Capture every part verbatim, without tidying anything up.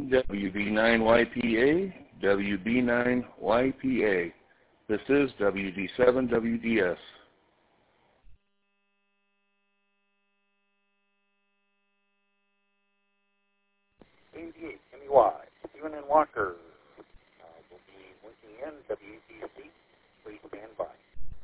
W B nine Y P A, W B nine Y P A. This is W D seven W D S. eighty-eight M E Y, Stephen and Walker uh, will be linking in W D C. Please stand by.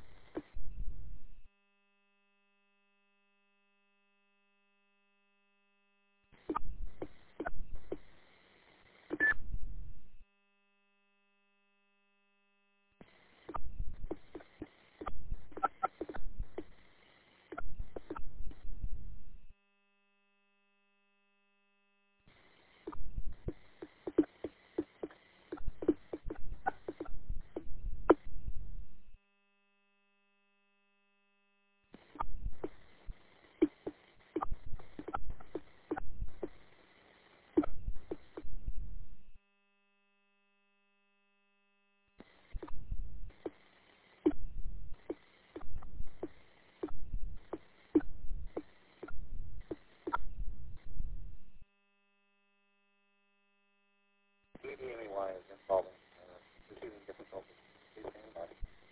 eighty M E Y is involving uh, receiving difficulties. Please stand by.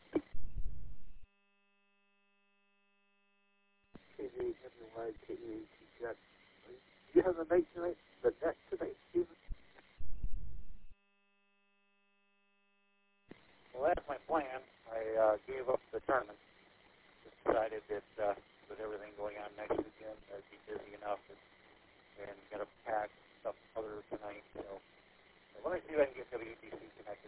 eighty-eight M E Y, K E H T Jet. Do you have the night tonight? The net tonight, Stephen? Well, that's my plan. I uh, gave up the tournament. Just decided that uh, with everything going on next weekend, I'd be busy enough and, and got to pack stuff other tonight. So let me see if I can get W D C connected.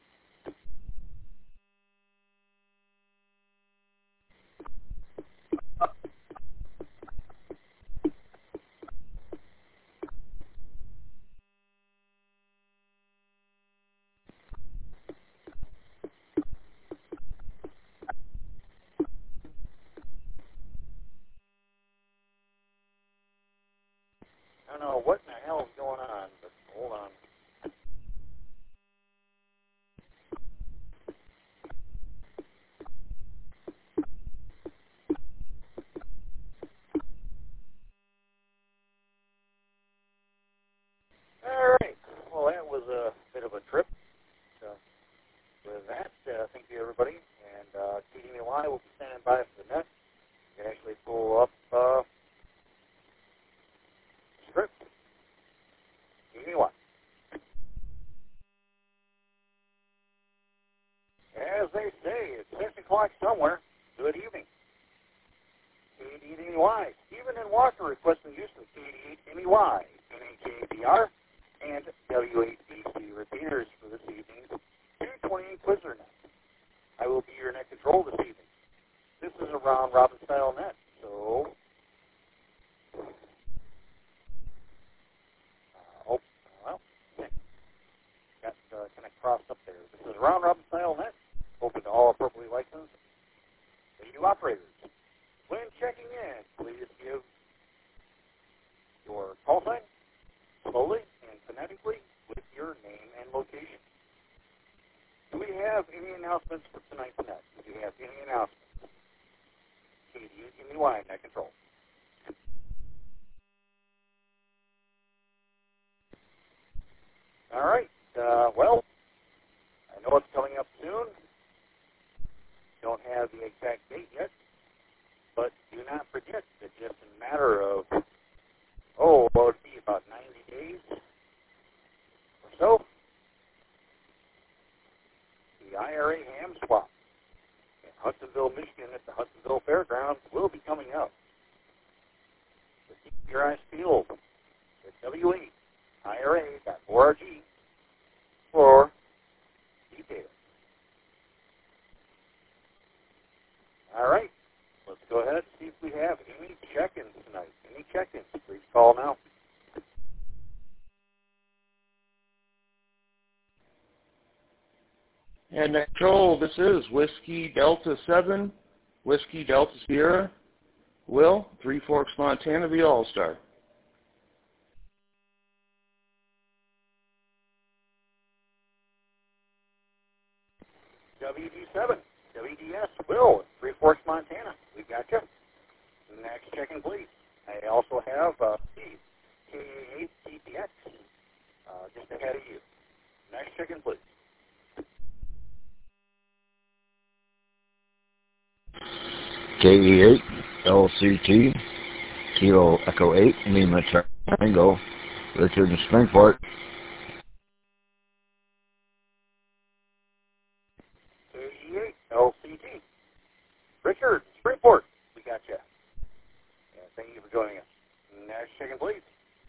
I don't know what in the hell is going on, but hold on. All right. Well, that was a bit of a trip. So with that, uh, thank you, everybody. And uh, T D M Y will be standing by for the net. You can actually pull up uh, script. T D M Y. As they say, it's six o'clock somewhere. Good evening. K D M Y. Stephen and Walker requesting use of K D M Y, N H A B R, and W H D C repeaters for this evening's two twenty Quizzer net. I will be your net control this evening. This is a round-robin style net, so uh, oh, well, got uh, kind of crossed up there. This is a round-robin style net, open to all appropriately licensed A U operators. When checking in, please give your call sign slowly and phonetically with your name and location. Do we have any announcements for tonight's net? Do we have any announcements? K D M Y, net control. All right. Uh, well, I know it's coming up soon. Don't have the exact date yet, but do not forget that just in a matter of, oh, what would it be, about ninety days or so, the I R A ham swap in Hudsonville, Michigan at the Hudsonville Fairgrounds will be coming up. So keep your eyes peeled at W eight I R A dot org for details. All right, let's go ahead and see if we have any check-ins tonight. Any check-ins, please call now. And net control, this is Whiskey Delta seven, Whiskey Delta Sierra, Will, Three Forks, Montana, the All-Star. W D seven, W D S, Will, Three Forks, Montana. We got you. Next check-in, please. I also have uh, Steve, K A eight T P X, uh, just ahead of you. Next chicken, please. K E eight L C T Kilo Echo eight Lima Tango, Richard in Springport. K E eight L C T Richard, Springport, we got you. And thank you for joining us. Next chicken, please.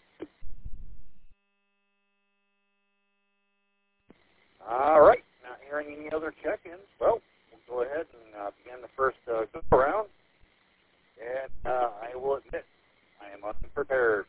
All right, not hearing any other check-ins. Well, we'll go ahead and uh, begin the first uh, go-around. And uh, I will admit, I am unprepared.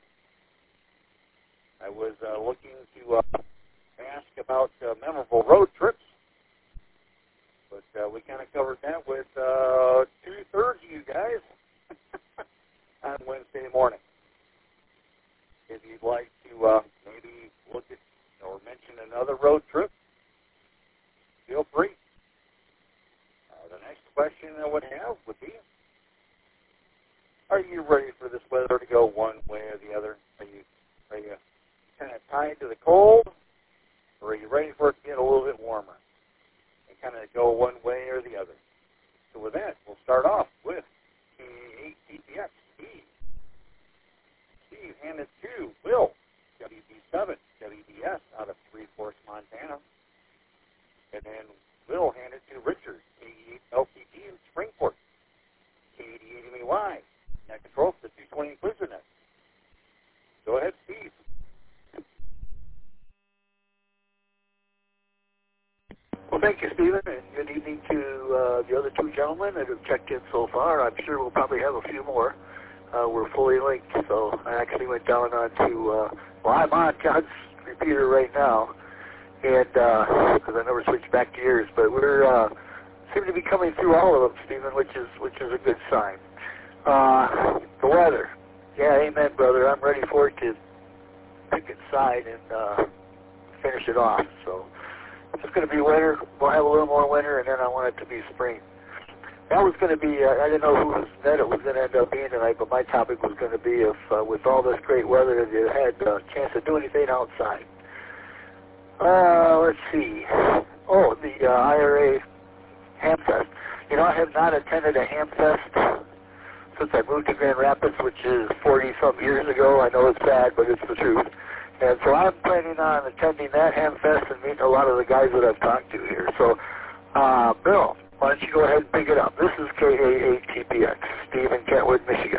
I was uh, looking to uh, ask about uh, memorable road trips, but uh, we kind of covered that with uh, two-thirds of you guys on Wednesday morning. If you'd like to uh, maybe look at or mention another road trip, feel free. Uh, the next question I would have would be, are you ready for this weather to go one way or the other? Are you, are you kind of tied to the cold, or are you ready for it to get a little bit warmer and kind of go one way or the other? So with that, we'll start off with K eight T P X, Steve. Steve handed to Will, W B seven, W B S out of Three Forks, Montana. And then Will handed to Richard, K eight L C T in Springport, K eighty-eight M E Y. That controls the two twenty Blizzard Net. Go ahead, Steve. Well, thank you, Stephen, and good evening to uh, the other two gentlemen that have checked in so far. I'm sure we'll probably have a few more. Uh, we're fully linked, so I actually went down onto, uh, well, I'm on John's repeater right now, and because uh, I never switched back to yours, but we're uh, seem to be coming through all of them, Stephen, which is which is a good sign. Uh, the weather. Yeah, amen, brother. I'm ready for it to pick its side and uh, finish it off. So it's going to be winter. We'll have a little more winter, and then I want it to be spring. That was going to be, uh, I didn't know who that it was going to end up being tonight, but my topic was going to be if, uh, with all this great weather, if you had a chance to do anything outside. Uh, let's see. Oh, the uh, I R A Hamfest. You know, I have not attended a Hamfest since I moved to Grand Rapids, which is forty-some years ago. I know it's sad, but it's the truth. And so I'm planning on attending that Hamfest and meeting a lot of the guys that I've talked to here. So, uh, Bill, why don't you go ahead and pick it up? This is K A eight T P X, Steve in Kentwood, Michigan.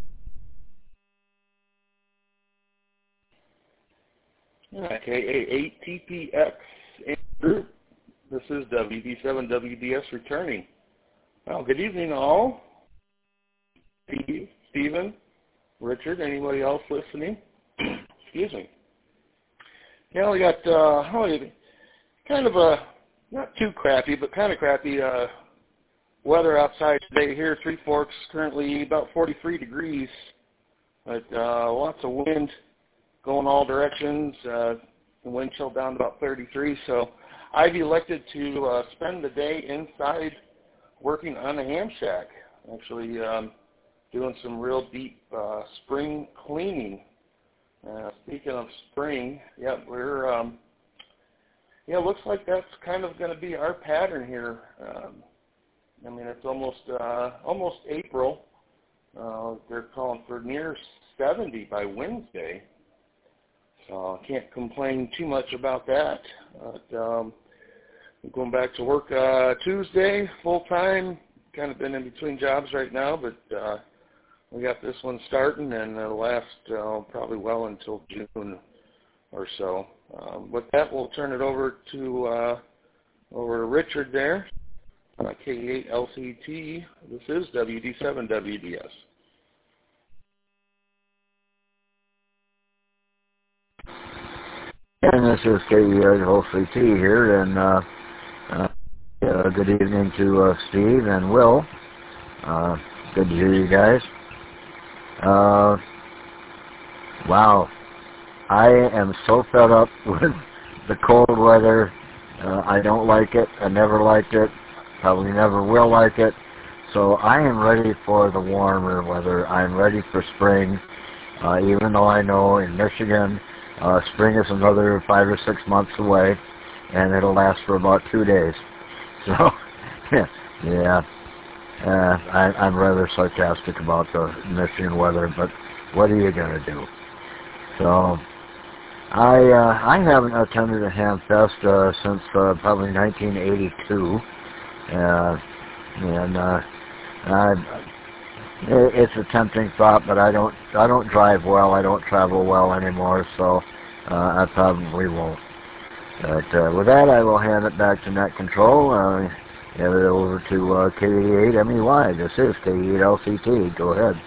Yeah, K A eight T P X. This is W B seven W D S returning. Well, good evening, all. Steve, Stephen, Richard, anybody else listening? Excuse me. Yeah, we got uh, kind of a, not too crappy, but kind of crappy uh, weather outside today here. Three Forks, currently about forty-three degrees, but uh, lots of wind going all directions. Uh, the wind chill down to about thirty-three, so I've elected to uh, spend the day inside working on a ham shack, actually um, doing some real deep uh, spring cleaning. Uh, speaking of spring, yeah, we're, um, yeah, it looks like that's kind of going to be our pattern here. Um, I mean, it's almost, uh, almost April. Uh, they're calling for near seventy by Wednesday. So I can't complain too much about that. But, um, I'm going back to work uh, Tuesday, full-time. Kind of been in between jobs right now, but uh, we got this one starting, and it'll last uh, probably well until June or so. Um, with that, we'll turn it over to uh, over Richard there, uh, K eight L C T. This is W D seven W D S. And this is K E eight L C T here, and uh, uh, uh, good evening to uh, Steve and Will. Uh, good to hear you guys. Uh, wow, I am so fed up with the cold weather. Uh, I don't like it. I never liked it. Probably never will like it. So I am ready for the warmer weather. I'm ready for spring, uh, even though I know in Michigan Uh, spring is another five or six months away, and it'll last for about two days. So, yeah, uh, I, I'm rather sarcastic about the Michigan weather, but what are you going to do? So, I uh, I haven't attended a ham fest uh, since uh, probably nineteen eighty-two, uh, and uh, I, it's a tempting thought, but I don't I don't drive well, I don't travel well anymore, so uh, I probably won't. But uh, with that, I will hand it back to Net Control. Uh, hand it over to uh, K eighty-eight M E Y. This is K eighty-eight L C T. Go ahead.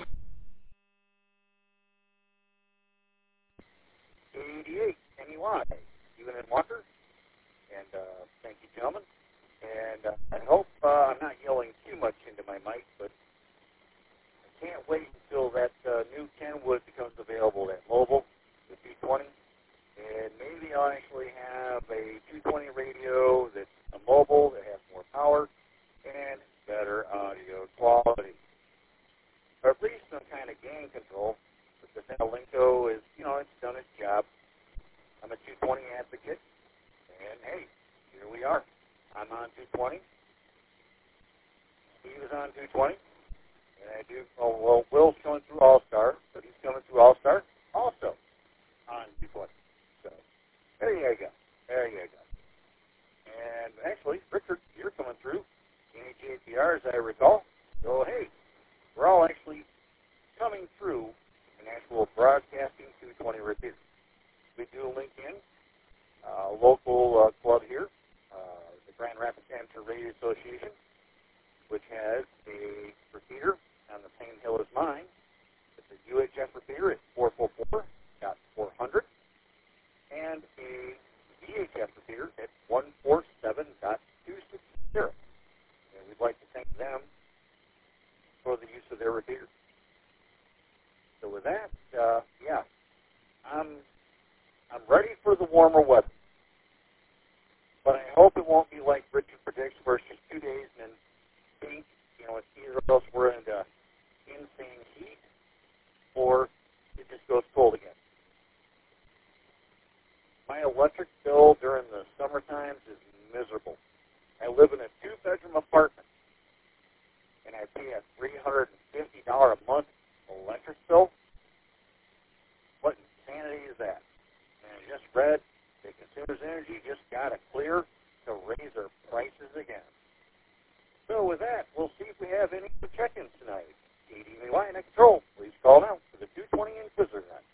K eighty-eight M E Y, Stephen and Walker, and uh, thank you, gentlemen. And uh, I hope uh, I'm not yelling too much into my mic, but I can't wait until that uh, new Kenwood becomes available at mobile, the two twenty. And maybe I'll actually have a two twenty radio that's a mobile that has more power and better audio quality. Or at least some kind of gain control. But the Linko is, you know, it's done its job. I'm a two twenty advocate. And hey, here we are. I'm on two twenty. Steve is on two twenty. And I do, oh, well, Will's coming through All-Star, but he's coming through All-Star also on two twenty. So, there you go. There you go. And actually, Richard, you're coming through N H A P R, as I recall. So, hey, we're all actually coming through an actual broadcasting two twenty repeater. We do link in a uh, local uh, club here, uh, the Grand Rapids Amateur Radio Association, which has a repeater on the same hill as mine. It's a U H F repeater at four four four dot four hundred. And a V H F repeater at one forty-seven dot two sixty. And we'd like to thank them for the use of their repeater. So with that, uh, yeah, I'm I'm ready for the warmer weather. But I hope it won't be like Richard predicts, where it's just two days and then eight, you know, it's either else we're into insane heat or it just goes cold again. My electric bill during the summer times is miserable. I live in a two-bedroom apartment, and I pay a three hundred fifty dollars a month electric bill. What insanity is that? And I just read that Consumers Energy just got a clear to raise their prices again. So with that, we'll see if we have any check-ins tonight. K D M E Y Net Control, please call now for the two twenty Inquisitor Net.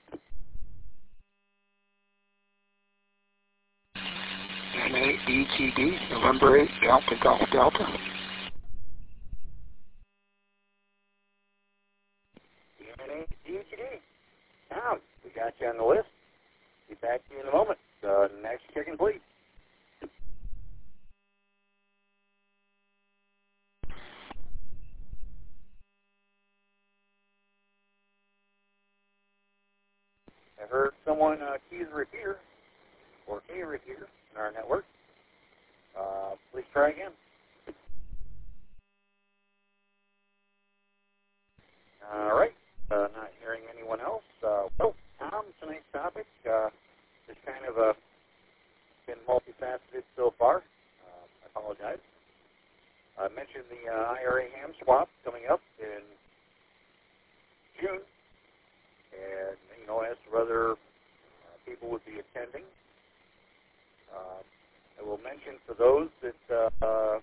N A E T D, November eighth, Delta Golf Delta. N A E T D. Tom, we got you on the list. Be back to you in a moment. Uh, next chicken, please. I heard someone uh, key the repeater, or a repeater, in our network. Uh, please try again. All right. Uh, not hearing anyone else. Uh, well, Tom, tonight's topic uh, is kind of a, been multifaceted so far. Uh, I apologize. I mentioned the uh, I R A ham swap coming up in June. And, you know, as to whether uh, people would be attending, uh, I will mention for those that uh,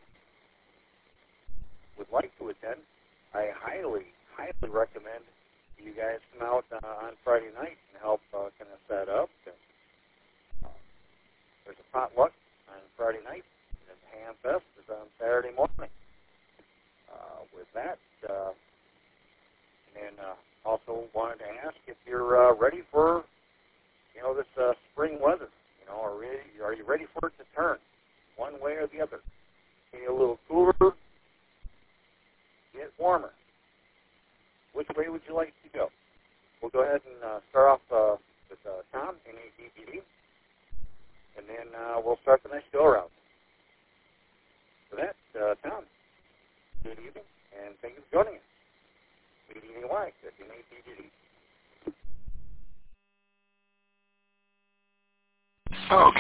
would like to attend, I highly, highly recommend you guys come out uh, on Friday night and help uh, kind of set up. And, uh, there's a potluck on Friday night, and the Ham Fest is on Saturday morning. Uh, with that, uh, and uh, also wanted to ask if you're uh, ready for, you know, this uh, spring weather. You know, are, ready, are you ready for it to turn one way or the other? Get a little cooler, get warmer. Which way would you like to go? We'll go ahead and uh, start off uh, with uh, Tom, N A D G D, and then uh, we'll start the next go-around. For that, uh, Tom, good evening, and thank you for joining us. K D M E Y, N A D G D.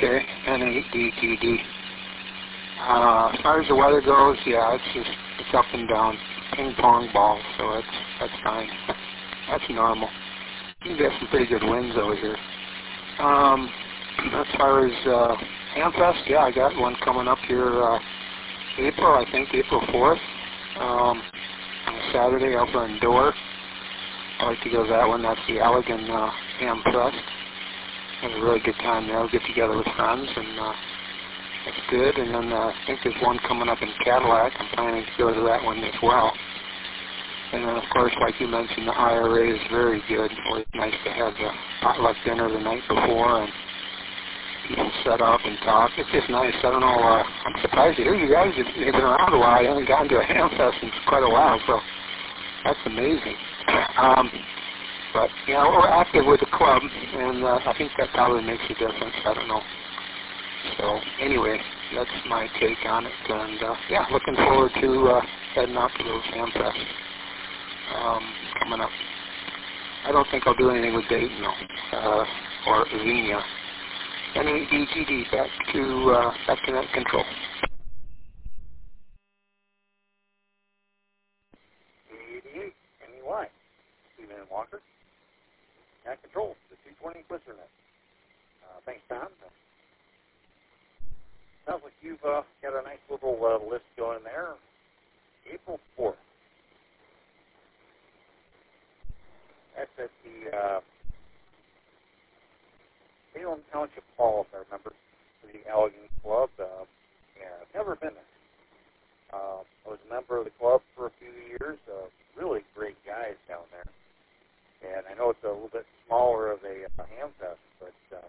okay, N eight D T D. Uh, as far as the weather goes, yeah, it's just, it's up and down, ping pong ball, so that's, that's fine. That's normal. You get some pretty good winds over here. Um, as far as uh, Hamfest, yeah, I got one coming up here uh, April, I think, April fourth, um, on a Saturday over in Door. I like to go to that one. That's the Allegan uh, Ham Fest. Have a really good time there. We'll get together with friends, and uh, that's good. And then uh, I think there's one coming up in Cadillac. I'm planning to go to that one as well. And then, of course, like you mentioned, the I R A is very good. It's nice to have the potluck dinner the night before and people set up and talk. It's just nice. I don't know. Uh, I'm surprised to hear you guys have been around a while. I haven't gotten to a ham fest in quite a while, so that's amazing. Um, but, you know, we're active with the club, and uh, I think that probably makes a difference. I don't know. So, anyway, that's my take on it. And, uh, yeah, looking forward to uh, heading out to those ham fests um, coming up. I don't think I'll do anything with Dayton, though, uh, or Xenia. N eight D T D, back to, uh, back to net control. eighty-eight, M E Y, Stephen and Walker. Net control, the two twenty Quister Net. Uh, thanks, Tom. Sounds like you've uh, got a nice little uh, list going there. April fourth. That's at the uh, Salem Township Hall, if I remember, for the Allegan Club. Uh, yeah, I've never been there. Uh, I was a member of the club for a few years. Uh, really great guys down there. And I know it's a little bit smaller of a uh, ham fest, but uh,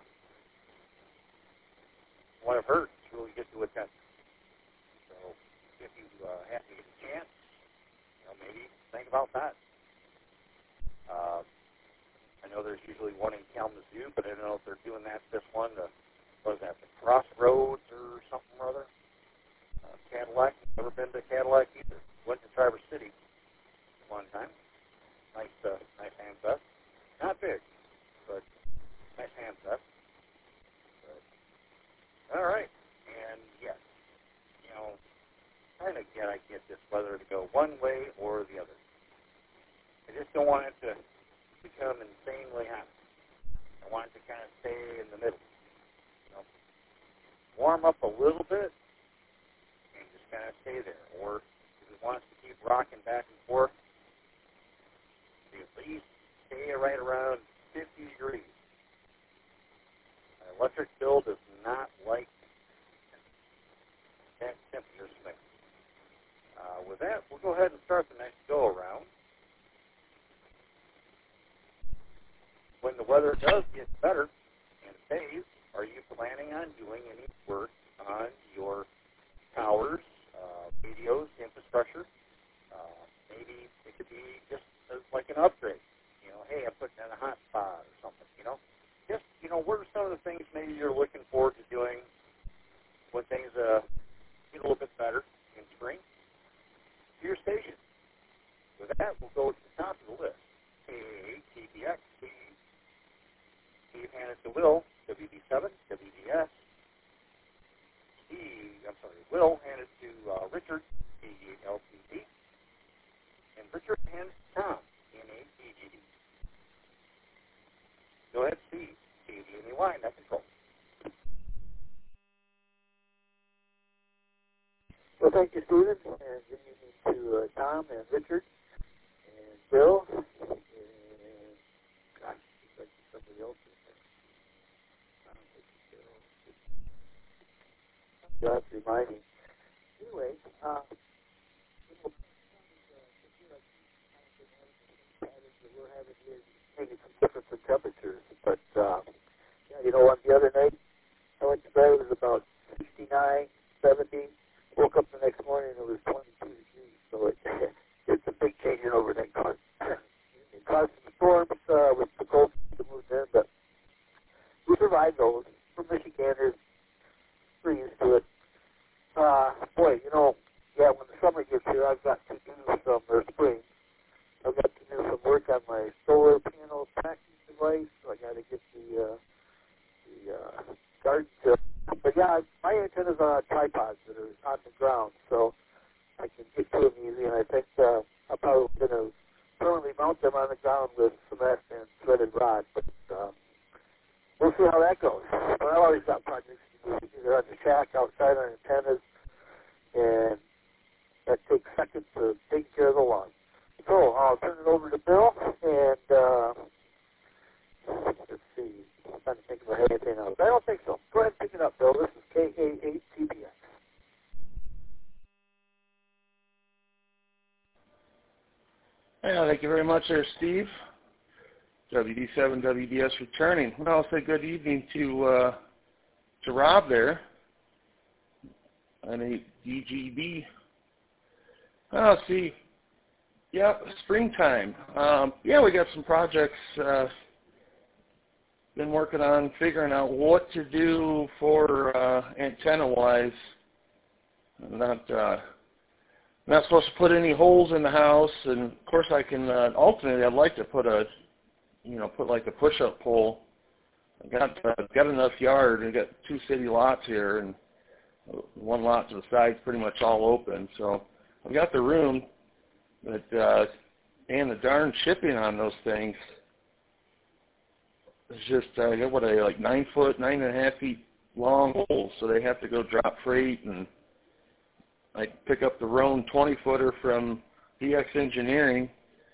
what I've heard, it's really good to attend. So if you uh, have to get a chance, you know, maybe think about that. Uh, I know there's usually one in Kalamazoo, but I don't know if they're doing that this one. The, what is that, the Crossroads or something or other? Uh, Cadillac. Never been to Cadillac either. Went to Traverse City one time. Nice, uh, nice ham fest. Not big, but nice ham fest. But, all right. And yes, you know, kind of get I get this weather to go one way or the other. I just don't want it to become insanely hot. I want it to kind of stay in the middle. You know, warm up a little bit and just kind of stay there. Or if it wants to keep rocking back and forth, at least stay right around fifty degrees. An electric bill does not like that temperature swing. Uh, with that, we'll go ahead and start the next go-around. When the weather does get better and stays, are you planning on doing any work on your towers, uh, radios, infrastructure? Uh, maybe it could be just as like an upgrade. You know, hey, I'm putting in a hotspot or something, you know. Just, you know, what are some of the things maybe you're looking forward to doing when things uh, get a little bit better in spring to your station? With that, we'll go to the top of the list. K A A T B X, Steve handed to Will, W B seven, W B S. Steve, I'm sorry, Will handed to uh, Richard, K D eight L P D. And Richard handed to Tom, N eight D G D. Go ahead, Steve, K D N E Y, net control. Well, thank you, Stephen, and good evening to uh, Tom and Richard and Bill, and gosh, it's like somebody else in there. God's reminding. Anyway, uh, we're having here maybe some difference in temperatures, but uh, yeah, you know what? The other night I went to bed. It was about sixty-nine, seventy. Woke up the next morning and it was twenty-two degrees. So it, it's a big change in overnight. It caused some storms uh, with the cold that moved in, but we survived those. For Michiganders, we're used to it. Uh, boy, you know, yeah, when the summer gets here, I've got to do some, or spring, I've got to do some work on my solar panel tracking device. So I got to get the, uh, the uh, garden tip my antennas are on tripods that are on the ground, so I can get to them easy, and I think uh, I'm probably going to permanently mount them on the ground with cement and threaded rod, but um, we'll see how that goes. But I've always got projects either on the shack, outside on antennas, and that takes seconds to take care of the lawn. So I'll turn it over to Bill, and uh, let's see. I'm trying to think if I have anything else. I don't think so. Go ahead and pick it up, Bill. This is K A eight T P X. Yeah, thank you very much there, Steve. W D seven W D S returning. Well, I'll say good evening to uh, to Rob there. And a D G B. Oh, see. Yeah, springtime. Um, yeah, we got some projects. Uh, been working on figuring out what to do for uh, antenna-wise. I'm not uh, not supposed to put any holes in the house, and of course I can. Uh, ultimately, I'd like to put a, you know, put like a push-up pole. I got uh, got enough yard. I got two city lots here, and one lot to the side's pretty much all open. So I've got the room. But, uh, and the darn shipping on those things is just, uh, I got what, a, like nine foot, nine and a half feet long holes, so they have to go drop freight, and I pick up the Roan twenty footer from D X Engineering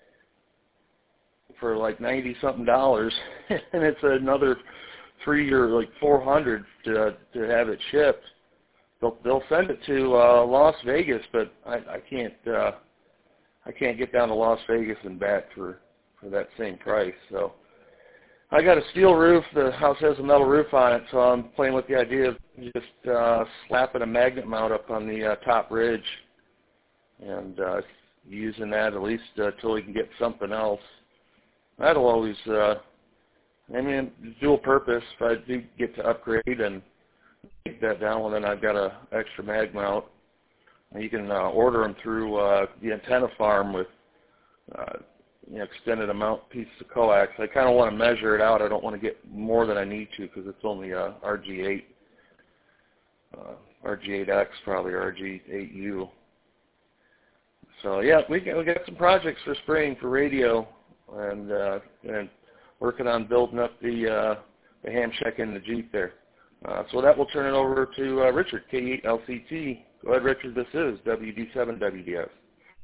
for like ninety something dollars, and it's another three or like four hundred to to have it shipped. They'll they'll send it to uh, Las Vegas, but I, I can't. Uh, I can't get down to Las Vegas and back for, for that same price. So I got a steel roof. The house has a metal roof on it, so I'm playing with the idea of just uh, slapping a magnet mount up on the uh, top ridge and uh, using that at least uh, till we can get something else. That'll always, uh, I mean, dual purpose. If I do get to upgrade and take that down, well, then I've got an extra mag mount. You can uh, order them through uh, the antenna farm with uh, you know, extended amount pieces of coax. I kind of want to measure it out. I don't want to get more than I need to because it's only uh, R G eight, uh, R G eight X probably, R G eight U. So yeah, we got, we got some projects for spring for radio, and uh, and working on building up the uh, the ham shack and the Jeep there. Uh, so that will turn it over to uh, Richard, K eight L C T. Go ahead, Richard. This is W D seven W D S.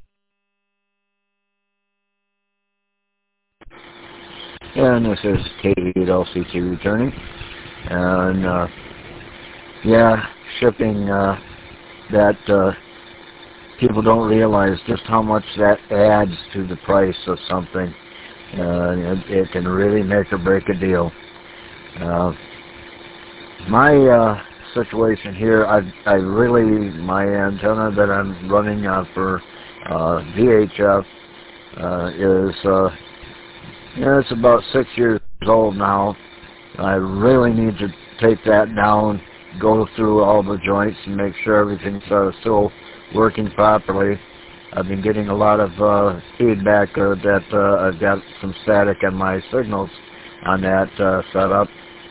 And this is K eight L C T returning. And, uh, yeah, shipping, uh, that uh, people don't realize just how much that adds to the price of something. Uh, it, it can really make or break a deal. Uh, my... Uh, situation here, I I really, my antenna that I'm running uh, for uh, V H F uh, is, uh, yeah, it's about six years old now. I really need to take that down, go through all the joints and make sure everything's uh, still working properly. I've been getting a lot of uh, feedback uh, that uh, I've got some static on my signals on that uh, setup.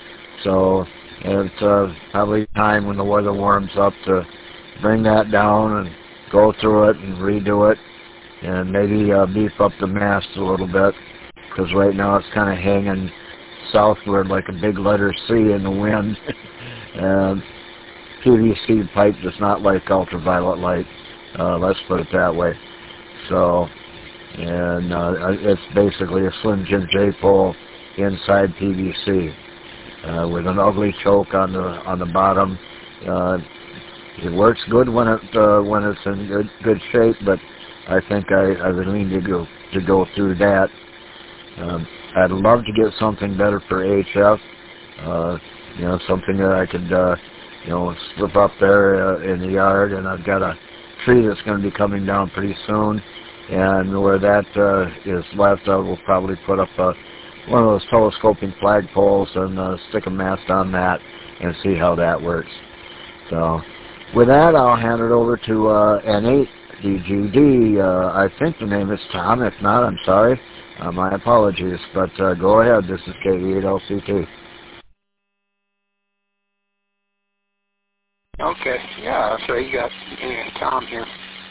So it's uh, probably time when the weather warms up to bring that down and go through it and redo it and maybe uh, beef up the mast a little bit, because right now it's kind of hanging southward like a big letter C in the wind. And P V C pipe does not like ultraviolet light, uh, let's put it that way. So, and uh, it's basically a Slim Jim J pole inside P V C. Uh, with an ugly choke on the on the bottom. Uh, it works good when it uh, when it's in good, good shape, but I think I, I really need to go to go through that. Um, I'd love to get something better for H F. Uh, you know, something that I could uh, you know slip up there uh, in the yard, and I've got a tree that's going to be coming down pretty soon, and where that uh, is left, I will probably put up a one of those telescoping flagpoles and uh, stick a mast on that and see how that works. So with that, I'll hand it over to uh, N eight D G D. Uh, I think the name is Tom. If not, I'm sorry. Uh, my apologies. But uh, go ahead. This is K eight L C T. Okay, yeah, that's right. You got yeah, Tom here.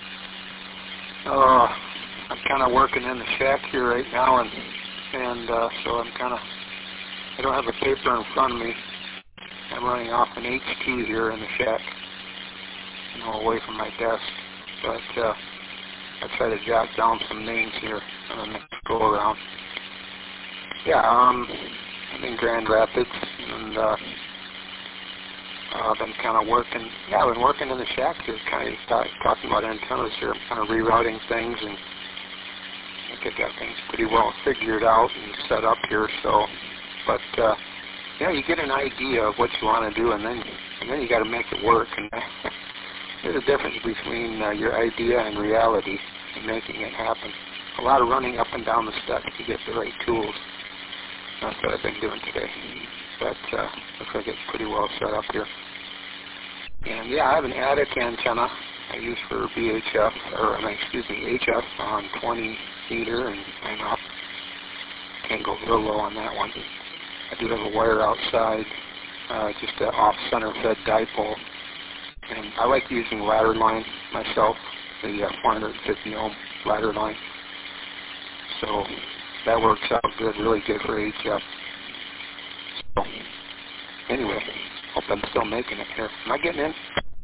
Uh, I'm kind of working in the shack here right now, and and uh, so I'm kind of, I don't have a paper in front of me. I'm running off an H T here in the shack, you know, away from my desk. But uh, I try to jot down some names here on the next go around. Yeah, um, I'm in Grand Rapids, and uh, uh, I've been kind of working, yeah, I've been working in the shack here, kind of talk, talking about antennas here. I'm kind of rerouting things, and I think I got things pretty well figured out and set up here, so, but, uh, yeah, you get an idea of what you want to do, and then, and then you got to make it work, and there's a difference between uh, your idea and reality and making it happen. A lot of running up and down the steps to get the right tools. That's what I've been doing today. But uh, looks like it's pretty well set up here. And yeah, I have an attic antenna I use for V H F, or I mean, excuse me, H F on twenty meter, and I'm up. Can't go real low on that one. I do have a wire outside, uh, just an off-center fed dipole. And I like using ladder line myself, the uh, four hundred fifty ohm ladder line. So that works out good, really good for H F. So anyway, hope I'm still making it here. Am I getting in?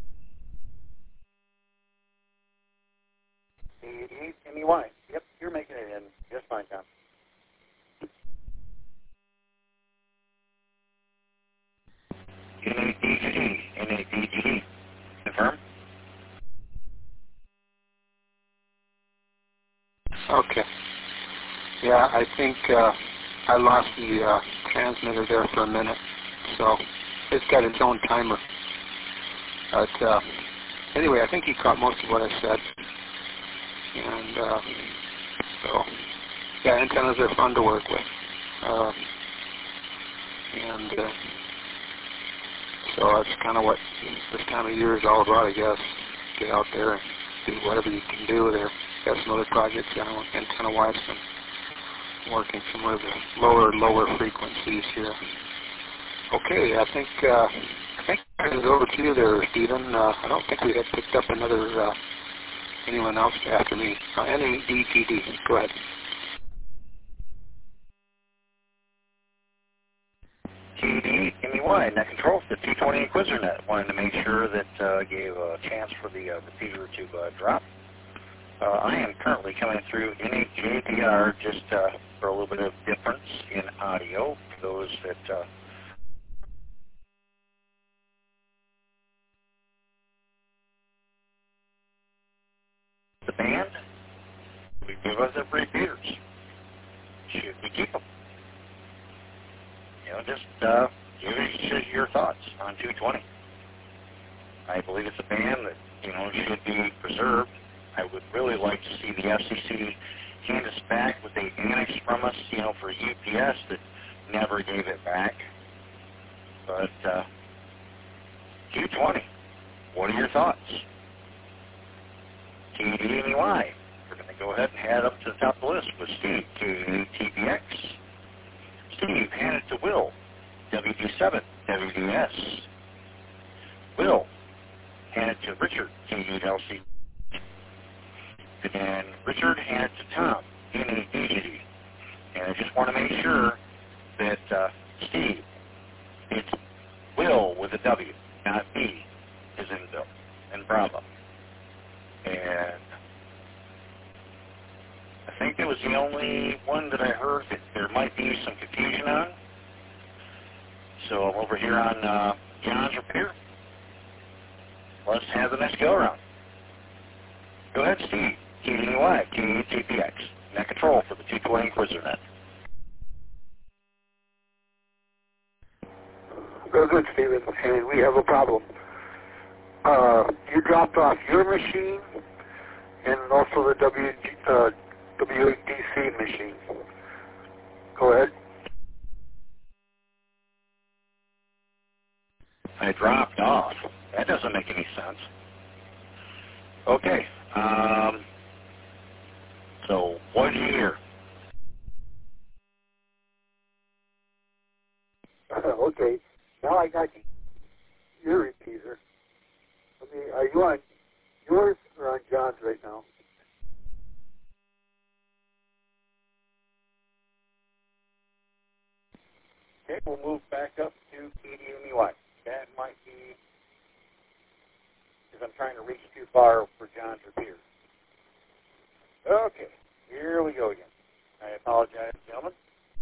eighty-eight M E Y. Yep, you're making it in just fine, Tom. N A D G D. N A D G D. Confirm? Okay. Yeah, I think uh, I lost the uh, transmitter there for a minute, so it's got its own timer. But uh, anyway, I think you caught most of what I said. And uh, so, yeah, antennas are fun to work with. Uh, and uh, so that's kind of what this time of year is all about, I guess. Get out there and do whatever you can do there. Got some other projects down antenna-wise, and working some of the lower, lower frequencies here. Okay, I think uh, I think I can go over to you there, Stephen. Uh, I don't think we had picked up another uh, anyone else after me. Uh, N A D G D. Go ahead. T D M E Y, net control for the two twenty Inquisitor net. Wanted to make sure that uh, gave a chance for the uh, repeater to uh, drop. Uh, I am currently coming through N H J P R just uh, for a little bit of difference in audio. For those that uh, the band, we give us the repeaters. Should we keep them? You know, just uh, give us your thoughts on two twenty. I believe it's a band that, you know, should be preserved. I would really like to see the F C C hand us back what they annexed from us, you know, for U P S that never gave it back. But uh, two twenty, what are your thoughts? T D M E Y, we're going to go ahead and head up to the top of the list with Steve, K T P X. Steve, hand it to Will, W D seven, W D S. Will, hand it to Richard, K eight L C. And Richard, hand it to Tom, N A D G D. And I just want to make sure that, uh, Steve, it's Will with a W, not B, as in Bill, and Bravo. And I think that was the only one that I heard that there might be some confusion on. So I'm over here on uh, John's repair. Let's have the next go around. Go ahead, Steve. T D M Y, K E T P X. Net control for the two twenty Inquisitor net. Very good, Stephen. And we have a problem. Uh, you dropped off your machine and also the W, uh, W A D C machine. Go ahead. I dropped off. That doesn't make any sense. Okay. Um, so, what did you hear? Uh, okay. Now I got your repeater. Let me, are you on yours or on John's right now? Okay, we'll move back up to K D M E Y. That might be because I'm trying to reach too far for John's repeater. Okay, here we go again. I apologize, gentlemen.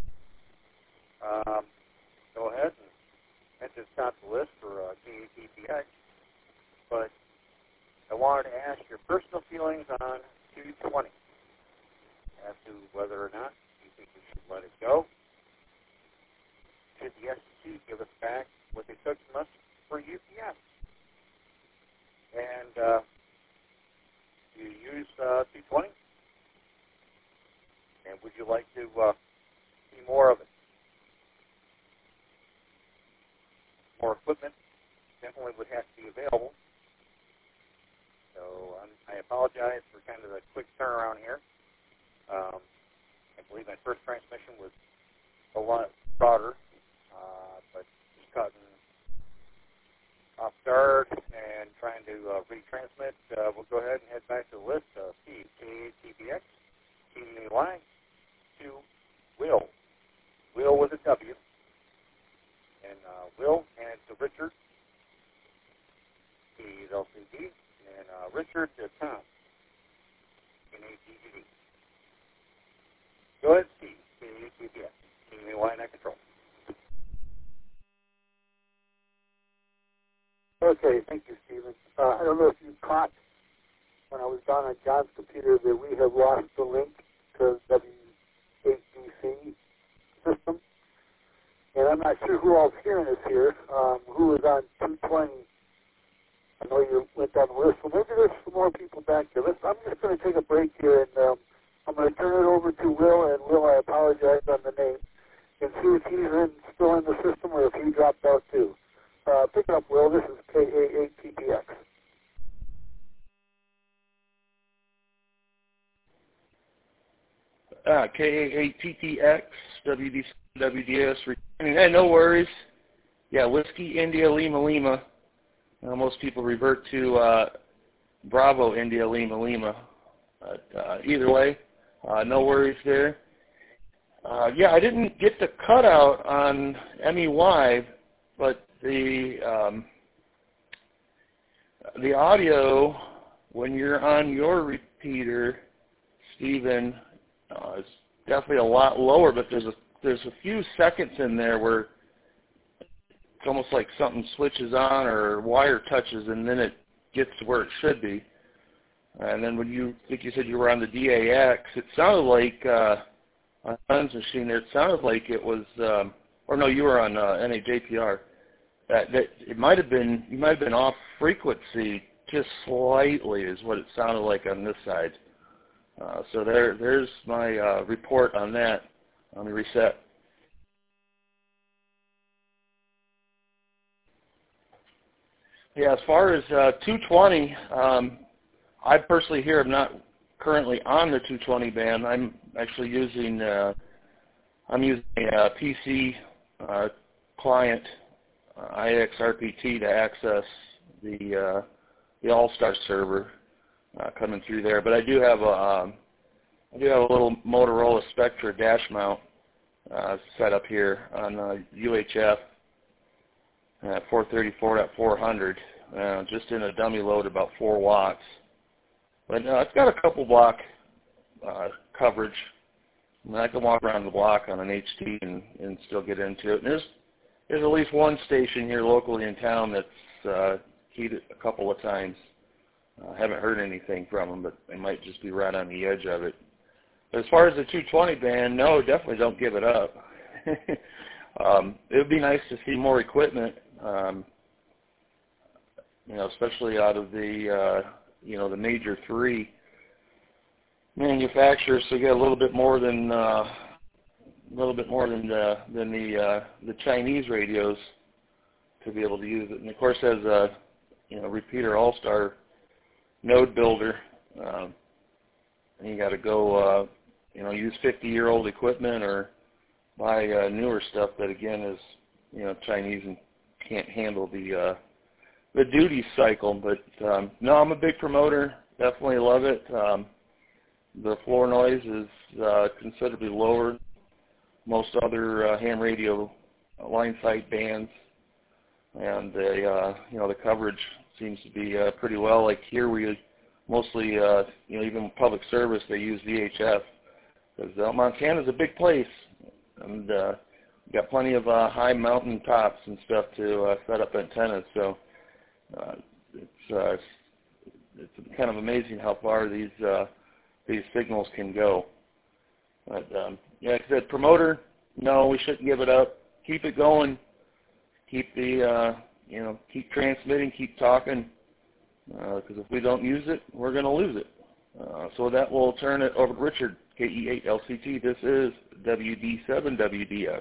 Um, go ahead and enter the top of the list for uh, K A T P X. But I wanted to ask your personal feelings on two twenty as to whether or not you think we should let it go. Should the S E C give us back what they took from us for U P S? And uh, do you use uh, two twenty? And would you like to uh, see more of it? More equipment definitely would have to be available. So um, I apologize for kind of the quick turnaround here. Um, I believe my first transmission was a lot broader, uh, but just cutting off guard and trying to uh, retransmit. Uh, we'll go ahead and head back to the list. Uh, Steve, K A T P X, K D M E Y, to Will. Will with a W. And uh, Will, and to Richard, he's L C D, and uh, Richard to Tom, N A T G D. Go ahead, Steve, K A T P X, K D M E Y, net control. Okay, thank you, Stephen. Uh, I don't know if you caught when I was down on John's computer that we have lost the link to W H D C system. And I'm not sure who all's hearing us here, um, who is on two twenty. I know you went down the list, so maybe there's some more people back there. Let's, I'm just going to take a break here, and um, I'm going to turn it over to Will. And Will, I apologize on the name, and see if he's in, still in the system or if he dropped out too. Uh, pick it up, Will. This is K A eight T P X. Uh, K A eight T T X, W D W D S, returning. Hey, no worries. Yeah, Whiskey, India, Lima, Lima. Uh, most people revert to uh, Bravo, India, Lima, Lima. But uh, either way, uh, no worries there. Uh, yeah, I didn't get the cutout on M E Y, but the um, the audio when you're on your repeater, Stephen, uh, is definitely a lot lower. But there's a there's a few seconds in there where it's almost like something switches on or wire touches, and then it gets to where it should be. And then when you I think you said you were on the D A X, it sounded like uh, on John's machine there, it sounded like it was, um, or no, you were on uh, N A J P R. That, that it might have been you might have been off frequency just slightly is what it sounded like on this side. Uh, so there there's my uh, report on that. Let me reset. Yeah, as far as uh, two twenty, um, I personally here am not currently on the two twenty band. I'm actually using uh, I'm using a uh, P C uh, client. Uh, I X R P T to access the uh, the All-Star server uh, coming through there, but I do have a um, I do have a little Motorola Spectra dash mount uh, set up here on uh, U H F at four thirty-four point four hundred, uh, just in a dummy load about four watts. But uh, it's got a couple block uh, coverage, and I can walk around the block on an H T and, and still get into it. And there's There's at least one station here locally in town that's uh, keyed it a couple of times. I uh, haven't heard anything from them, but they might just be right on the edge of it. But as far as the two twenty band, no, definitely don't give it up. um, it would be nice to see more equipment, um, you know, especially out of the, uh, you know, the major three manufacturers, so you get a little bit more than... Uh, a little bit more than the, than the uh, the Chinese radios to be able to use it. And of course, as a you know repeater all-star node builder, um, and you got to go uh, you know use fifty-year-old equipment or buy uh, newer stuff that again is you know Chinese and can't handle the uh, the duty cycle. But um, no, I'm a big promoter. Definitely love it. Um, the floor noise is uh, considerably lower than most other uh, ham radio line side bands, and the uh, you know the coverage seems to be uh, pretty well. Like here, we mostly uh, you know even public service they use V H F because uh, Montana's a big place, and uh, got plenty of uh, high mountain tops and stuff to uh, set up antennas. So uh, it's uh, it's kind of amazing how far these uh, these signals can go. But um, yeah, like I said, promoter, no, we shouldn't give it up. Keep it going. Keep the uh, you know keep transmitting, keep talking. Because uh, if we don't use it, we're going to lose it. Uh, so with that, we'll turn it over to Richard, K E eight L C T. This is W D seven W D S.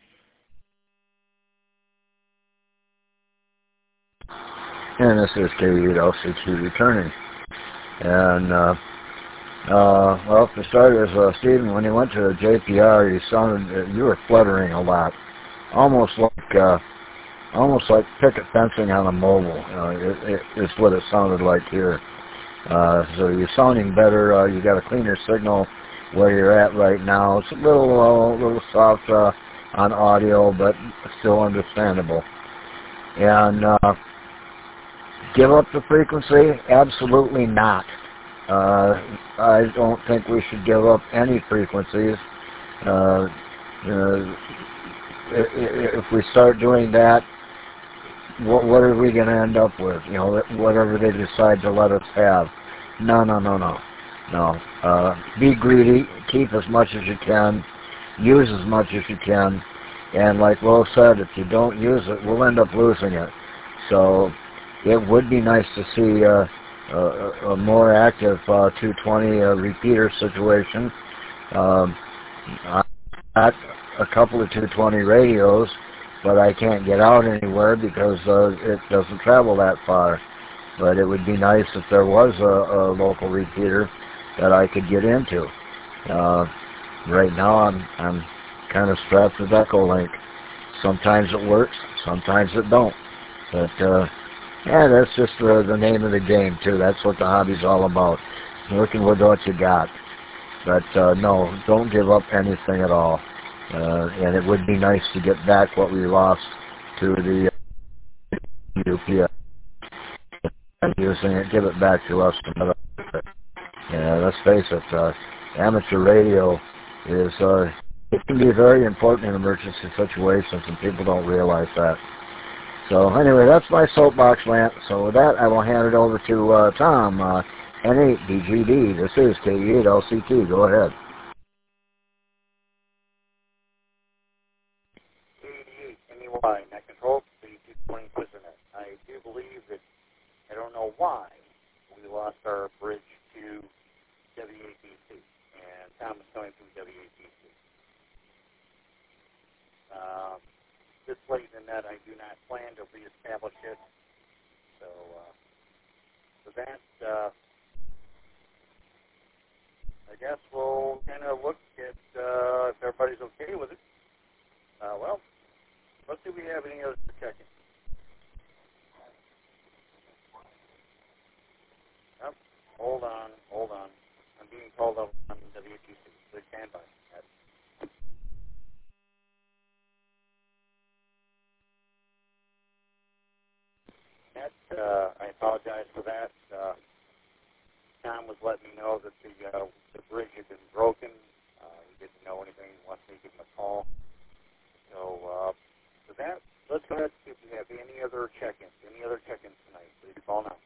And this is K E eight L C T returning. And, uh, uh, well, for starters, uh, Stephen, when you went to J P R, you sounded, uh, you were fluttering a lot. Almost like, uh, almost like picket fencing on a mobile. Uh, it, it, it's what it sounded like here. Uh, so you're sounding better. Uh, you got a cleaner signal where you're at right now. It's a little, uh, little soft uh, on audio, but still understandable. And uh, give up the frequency? Absolutely not. Uh, I don't think we should give up any frequencies. Uh, uh, if we start doing that, What, what are we going to end up with? You know, whatever they decide to let us have. No, no, no, no. No. Uh, be greedy. Keep as much as you can. Use as much as you can. And like Will said, if you don't use it, we'll end up losing it. So it would be nice to see uh, a, a more active uh, two twenty uh, repeater situation. Um, I got a couple of two twenty radios, but I can't get out anywhere because uh, it doesn't travel that far. But it would be nice if there was a, a local repeater that I could get into. Uh, right now I'm I'm kind of strapped with Echolink. Sometimes it works, sometimes it don't. But uh, yeah, that's just the, the name of the game too. That's what the hobby's all about. Working with what you got. But uh, no, don't give up anything at all. Uh, and it would be nice to get back what we lost to the uh, U P S. And using it, give it back to us. Yeah, let's face it, uh, amateur radio is, uh, it can be very important in emergency situations, and people don't realize that. So anyway, that's my soapbox rant. So with that, I will hand it over to uh, Tom, uh, N eight D G D. This is K E eight L C T. Go ahead. Net control, the two twenty Quizinet. I do believe that, I don't know why, we lost our bridge to W A T C, and Tom is coming from W A T C. Um, this late in that, I do not plan to reestablish it. So, uh, for that, uh, I guess we'll kind of look at uh, if everybody's okay with it. Uh, well, let's see if we have any others to check in. Oh, hold on, hold on. I'm being called up on W T C. Please stand by. That, uh, I apologize for that. Uh, Tom was letting me know that the uh, the bridge had been broken. Uh, he didn't know anything. He wants me to give him a call. So, uh, for that, let's go ahead and see if we have any other check-ins. Any other check-ins tonight? Please call now.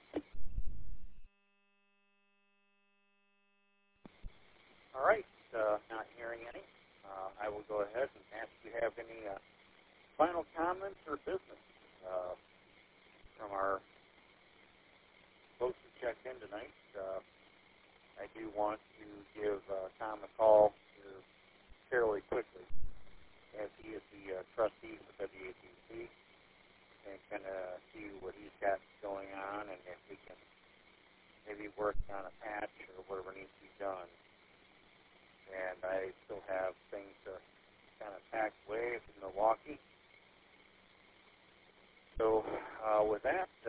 All right. Uh, not hearing any. Uh, I will go ahead and ask if you have any uh, final comments or business uh, from our folks who checked in tonight. Uh, I do want to give uh, Tom a call here fairly quickly, as he is the uh, trustee for W A T C, and kind of see what he's got going on, and if we can maybe work on a patch or whatever needs to be done. And I still have things to kind of pack away from Milwaukee. So uh, with that,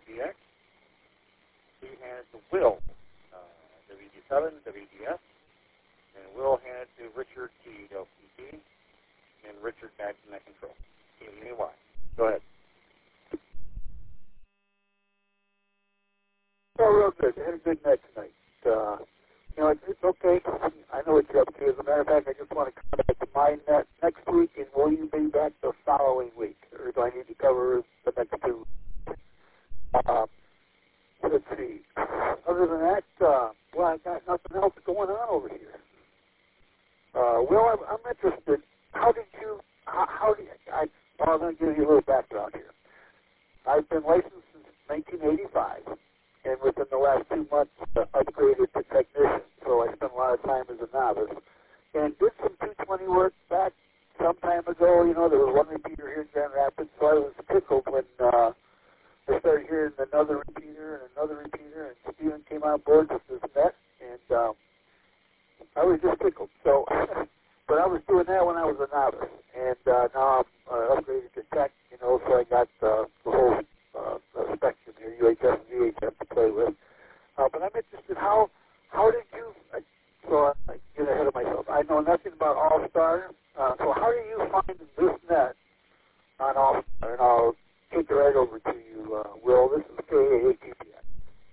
B X. He has the Will, uh, W D seven, W D S. And Will had the Richard T, L P T. And Richard back in that control. K E Y. Go ahead. Oh, real good. I had a good night tonight. Uh, you know, it's, it's okay. I know what you're up to. As a matter of fact, I just want to contact my net next week, and will you be back the following week? Or do I need to cover the next two? Uh, let's see. Other than that, uh, well, I got nothing else going on over here. Uh, well, I'm, I'm interested. How did you, how, how did you, I, well, I'm going to give you a little background here. I've been licensed since nineteen eighty-five. And within the last two months, uh, upgraded to technician. So I spent a lot of time as a novice. And did some two twenty work back some time ago. You know, there was one repeater here in Grand Rapids, so I was tickled when uh, I started hearing another repeater and another repeater, and Steven came on board with this net, and um, I was just tickled. So, but I was doing that when I was a novice, and uh, now I'm uh, upgraded to tech, you know, so I got uh, the whole uh, uh, spectrum here, U H F and V H F to play with. Uh, but I'm interested, how how did you, uh, so I get ahead of myself. I know nothing about All-Star, uh, so how do you find this net on All-Star? And I'll kick it right over to you, uh, Will. This is K A A T P X.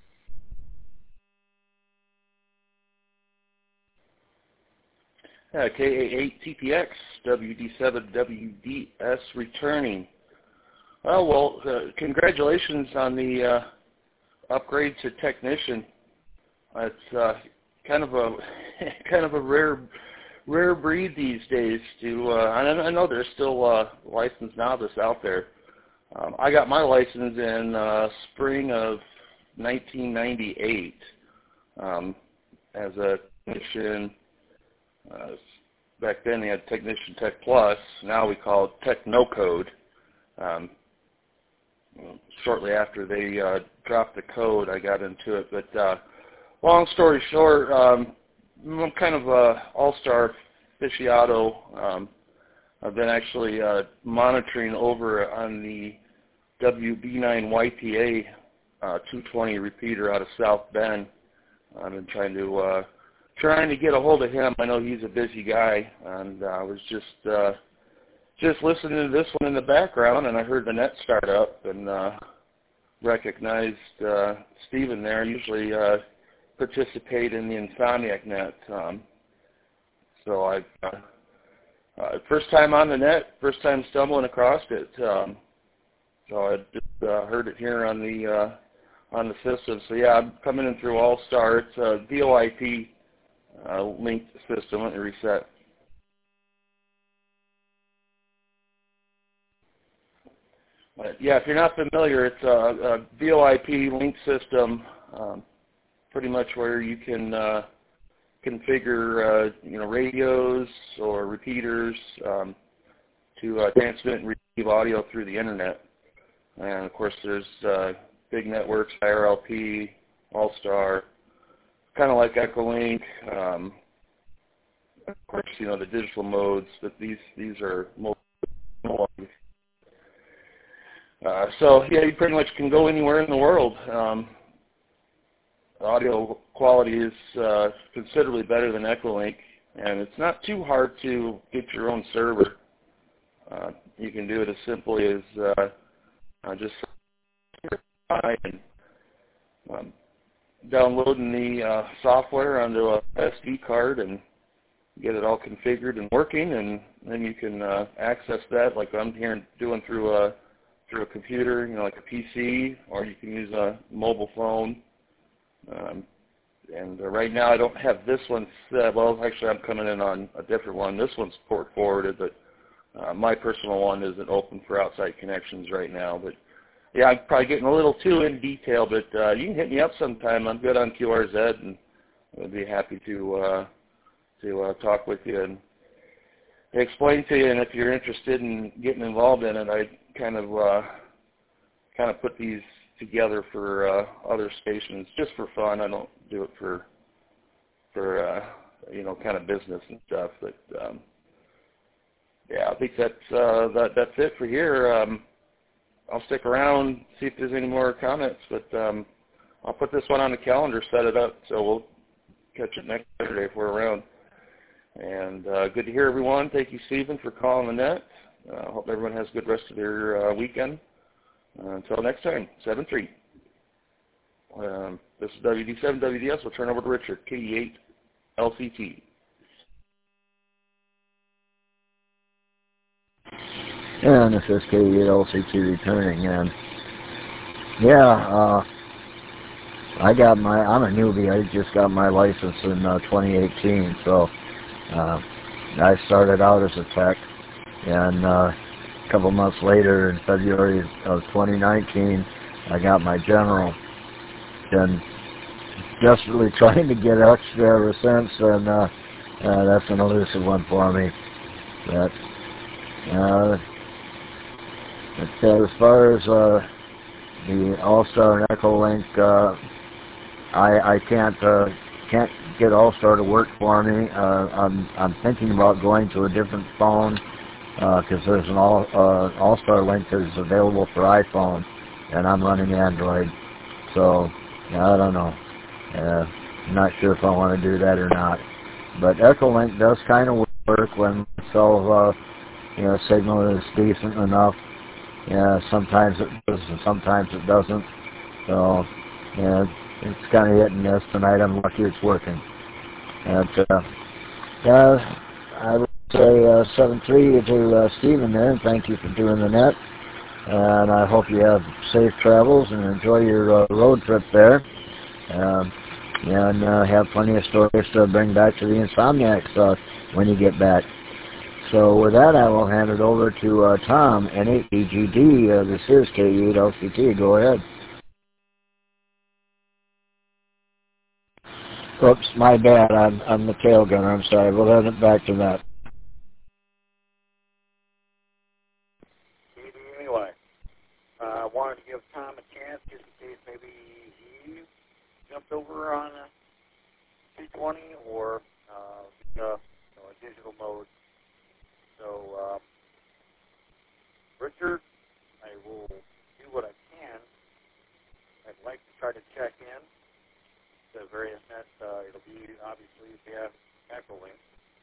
Yeah, K A eight T P X, W D seven W D S returning. Oh, well, uh, congratulations on the uh, upgrade to technician. It's uh, kind of a kind of a rare rare breed these days. To uh, I know there's still uh, licensed novice out there. Um, I got my license in uh, spring of nineteen ninety-eight um, as a technician. Uh, back then they had Technician Tech Plus. Now we call it Techno Code. Um, shortly after they uh, dropped the code, I got into it. But uh, long story short, um, I'm kind of a all-star aficionado. Um, I've been actually uh, monitoring over on the W B nine Y P A uh, two twenty repeater out of South Bend. I've been trying to uh, trying to get a hold of him. I know he's a busy guy, and uh, I was just uh, just listening to this one in the background, and I heard the net start up, and uh, recognized uh, Steven there. Usually uh, participate in the Insomniac net. Um, so I, uh, uh, first time on the net, first time stumbling across it. Um, so I just uh, heard it here on the uh, on the system. So yeah, I'm coming in through All-Star. It's a V O I P uh, linked system. Let me reset. But yeah, if you're not familiar, it's a, a V O I P linked system, um, pretty much where you can uh, configure uh, you know radios or repeaters um, to uh, transmit and receive audio through the internet. And of course, there's uh, big networks, I R L P, All-Star, kind of like Echolink. Um, of course, you know the digital modes, but these these are mobile. Uh, so yeah, you pretty much can go anywhere in the world. Um, audio quality is uh, considerably better than Echolink, and it's not too hard to get your own server. Uh, you can do it as simply as uh, uh, just and, um, downloading the uh, software onto a S D card and get it all configured and working, and then you can uh, access that like I'm here doing through a through a computer, you know, like a P C, or you can use a mobile phone. Um, and uh, right now I don't have this one set. Well, actually I'm coming in on a different one. This one's port forwarded, but uh, my personal one isn't open for outside connections right now. But yeah, I'm probably getting a little too in detail, but uh, you can hit me up sometime. I'm good on Q R Z, and I'd be happy to uh, to uh, talk with you and explain to you. And if you're interested in getting involved in it, I kind of uh, kind of put these together for uh, other stations just for fun. I don't do it for for uh, you know kind of business and stuff. But um, yeah, I think that's uh, that that's it for here. Um, I'll stick around, see if there's any more comments, but um, I'll put this one on the calendar, set it up, so we'll catch it next Saturday if we're around. And uh, good to hear everyone. Thank you, Stephen, for calling the net. I uh, hope everyone has a good rest of their uh, weekend. Uh, until next time, seven three. Um, this is W D seven W D S. We'll turn over to Richard, K E eight L C T. And this is K E eight L C T returning. And yeah, uh, I got my, I'm a newbie. I just got my license in uh, twenty eighteen. So uh, I started out as a tech. And uh, a couple months later, in February of twenty nineteen, I got my general. Been desperately trying to get extra ever since, and uh, uh, that's an elusive one for me. But, uh, but uh, as far as uh, the All-Star and Echolink, uh, I I can't uh, can't get All-Star to work for me. Uh, I'm I'm thinking about going to a different phone. Because uh, there's an all uh, All-Star link that is available for iPhone, and I'm running Android, so yeah, I don't know. Uh, I'm not sure if I want to do that or not. But Echolink does kind of work when cell uh, you know signal is decent enough. Yeah, sometimes it does, and sometimes it doesn't. So yeah, it's kind of hit and miss. Tonight I'm lucky it's working. And uh, yeah, I. Say uh, seven three to uh, Stephen there, and thank you for doing the net. And I hope you have safe travels and enjoy your uh, road trip there. Um, and uh, have plenty of stories to bring back to the Insomniacs uh, when you get back. So with that, I will hand it over to uh, Tom, N eight B G D. Uh, this is K E eight L C T. Go ahead. Oops, my bad. I'm, I'm the tail gunner. I'm sorry. We'll hand it back to that. Anyway, I uh, wanted to give Tom a chance just in case maybe he jumped over on a two twenty or uh, via, you know, a digital mode. So, um, Richard, I will do what I can. I'd like to try to check in to various nets. Uh, it'll be obviously via Echolink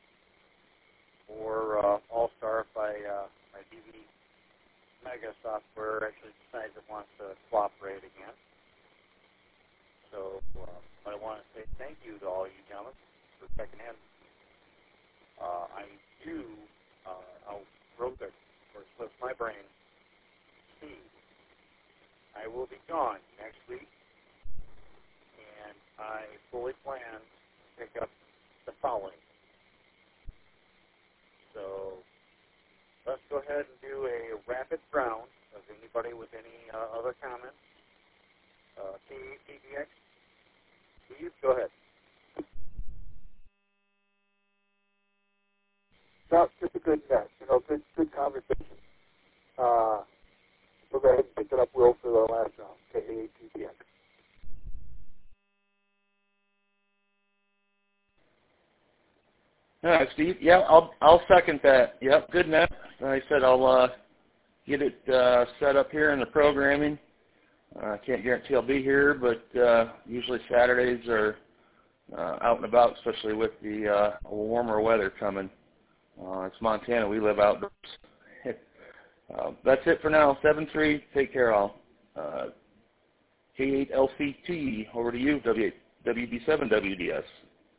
or uh, All-Star by uh, my D V D Mega software actually decides it wants to cooperate again. So uh, I want to say thank you to all you gentlemen for checking in. Uh, I do, uh, I'll real quick, or it slips my brain, Steve. I will be gone next week, and I fully plan to pick up the following. So let's go ahead and do a rapid round of anybody with any uh, other comments. Uh, K E T B X, Steve, go ahead. No, just a good net, you know, good good conversation. Uh, we'll go ahead and pick it up, Will, for the last round. K E T B X. All right, Steve. Yeah, I'll I'll second that. Yep, good net. Like I said, I'll uh, get it uh, set up here in the programming. I uh, can't guarantee I'll be here, but uh, usually Saturdays are uh, out and about, especially with the uh, warmer weather coming. Uh, it's Montana. We live outdoors. uh, that's it for now. seven three. Take care, all. Uh, K eight L C T, over to you, W D seven W D S.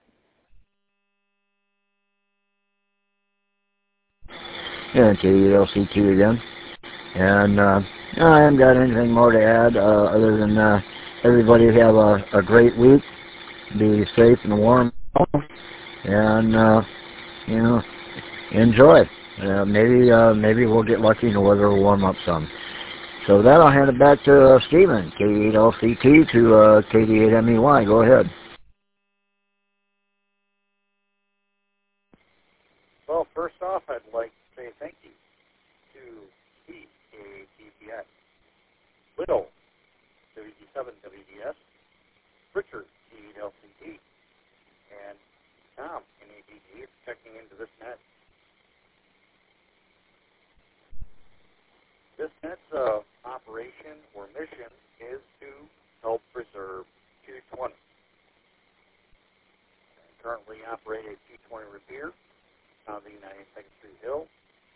Yeah, K E eight L C T again. And uh, I haven't got anything more to add uh, other than uh, everybody have a, a great week. Be safe and warm. And, uh, you know, enjoy. Uh, maybe uh, maybe we'll get lucky and the weather will warm up some. So with that, I'll hand it back to uh, Stephen, K E eight L C T to uh, K D eight M E Y. Go ahead. Well, first off, I'd like to say thank you to Steve, K A T B X, Little, W D seven W D S, Richard, K eight L C T, and Tom, N A D G, for checking into this net. This net's uh, operation or mission is to help preserve two twenty. I currently operate a two twenty repair on the ninety-second Street Hill.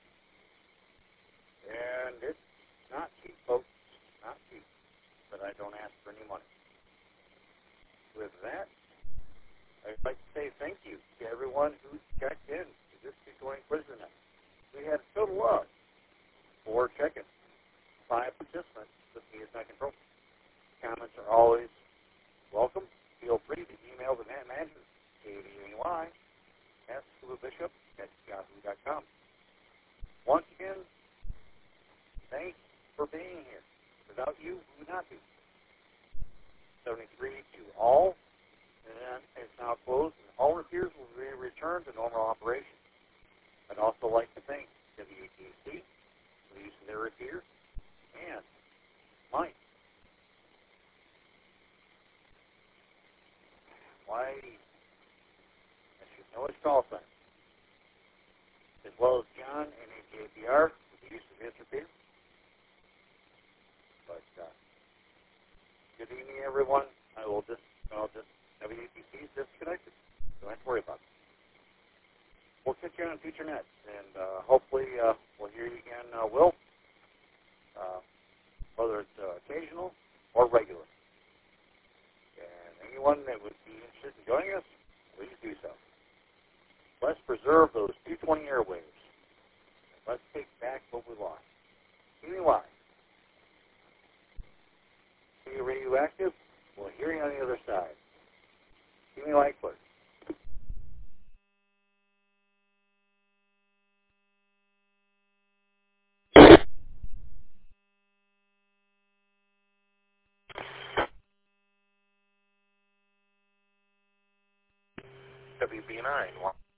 And it's not cheap, folks. Not cheap. But I don't ask for any money. With that, I'd like to say thank you to everyone who checked in to this two twenty quiz tonight. We had a total of four check-ins, five participants with me as my control. Comments are always welcome. Feel free to email the net manager, K D N Y, at schoolofbishop at yahoo dot com. Once again, thanks for being here. Without you, we would not be. seventy-three to all, and it's now closed, and all repairs will be returned to normal operation. I'd also like to thank W A T C for the use of their repair, and Mike. Why, I should know his call sign, as well as John and A K P R for the use of his repair. But, uh, good evening, everyone. I will just, I'll just, W A T C is disconnected. Don't have to worry about it. We'll catch you on future nets, and uh, hopefully uh, we'll hear you again, uh, Will, uh, whether it's uh, occasional or regular. And anyone that would be interested in joining us, please do so. Let's preserve those two twenty airwaves. Let's take back what we lost. Anyway, be radioactive. We'll hear you on the other side. Give me light, please. W B nine.